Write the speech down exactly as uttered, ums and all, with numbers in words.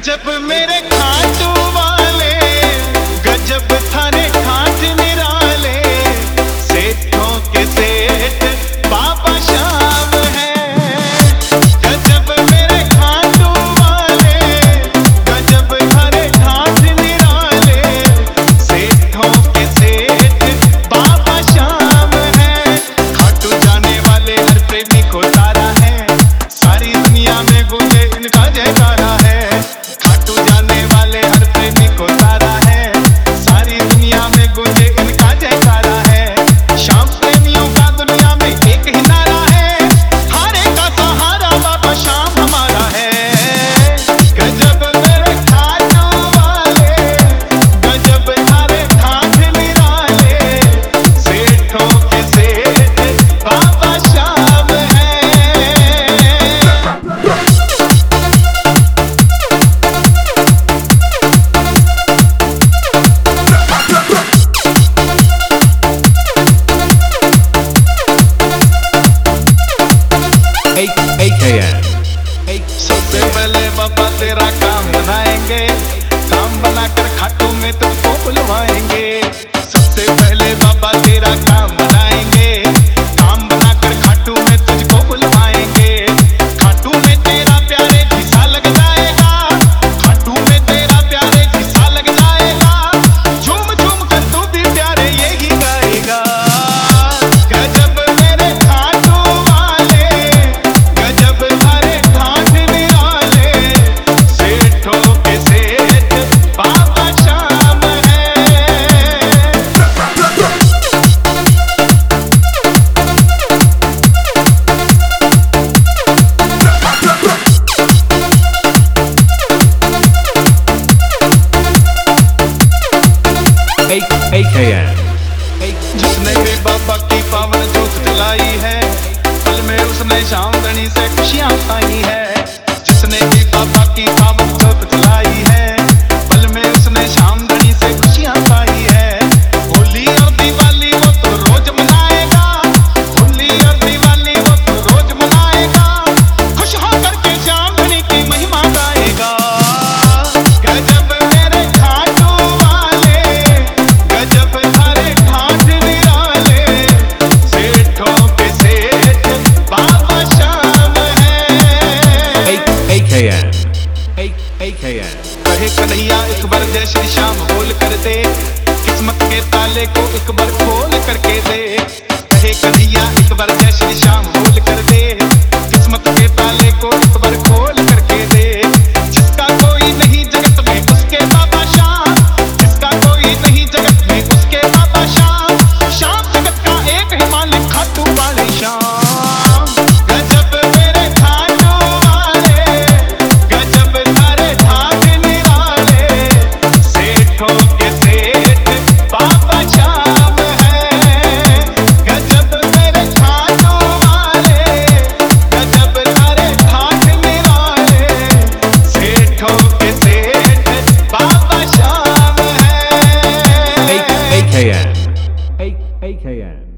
गजब मेरे खाटू वाले, गजब थारे ठाठ निराले, सेठों के सेठ बाबा शाम है। गजब मेरे खाटू वाले, गजब थारे ठाठ निराले, सेठों के सेठ बाबा शाम है। खाटू जाने वाले हर प्रेमी को तारा है, सारी दुनिया में गूंजे इनका जयकारा है। खाटू जाने वाले हर प्रेमी को तारा है, सारी दुनिया में गूंजे इनका जयकारा है। शाम प्रेमियों का दुनिया में एक ही नारा है, हारे का सहारा बाबा शाम हमारा है। गजब मेरे खाटू वाले, गजब थारे ठाठ निराले, सेठों के सेठ बाबा शाम है। A K N सबसे पहले बाबा तेरा काम बनाएंगे, काम बनाकर खाटू में तुझको बुलवाएंगे। सबसे पहले बाबा तेरा काम बनाएंगे, काम बनाकर खाटू में तुझको बुलवाएंगे। खाटू में तेरा प्यारे घिसा लग जाएगा, खाटू में तेरा प्यारे घिसा लग जाएगा। झूम झूम कर तू भी प्यारे यही गाएगा। गजब मेरे खाटू वाले, गजब थारे ठाठ निराले, सेठों के सेठ बाबा शाम है। A K N जिसने भी बाबा की पावन जोत जलाई है, पल में उसने शामदनी से खुशियां पाई है। जिसने भी बाबा की पावन जोत जलाई है, पल में उसने शामदनी से खुशियां पाई है। होली और दिवाली वो तो रोज मनाएगा, होली और दिवाली वो तो रोज मनाएगा। खुश होकर के शामदनी की महिमा गाएगा। गजब मेरे खाटू वाले, गजब थारे ठाठ निराले, सेठों के सेठ बाबा शाम है। A K N A K N कहे कन्हैया एक बार जय श्री श्याम बोल कर दे, किस्मत के ताले को एक बार खोल करके दे। कहे कन्हैया एक बार जय श्री श्याम बोल कर दे, किस्मत के ताले को एक बार खोल करके दे। जिसका कोई नहीं जगत में उसके बाबा शाम, जिसका कोई नहीं जगत में उसके बाबा शाम। शाम जगत का एक ही मालिक खाटू वाले शाम। गजब मेरे खाटू वाले, गजब थारे ठाठ निराले, सेठों के सेठ बाबा शाम है। गजब मेरे खाटू वाले, गजब थारे ठाठ निराले, सेठों के सेठ बाबा शाम है। A K N A K N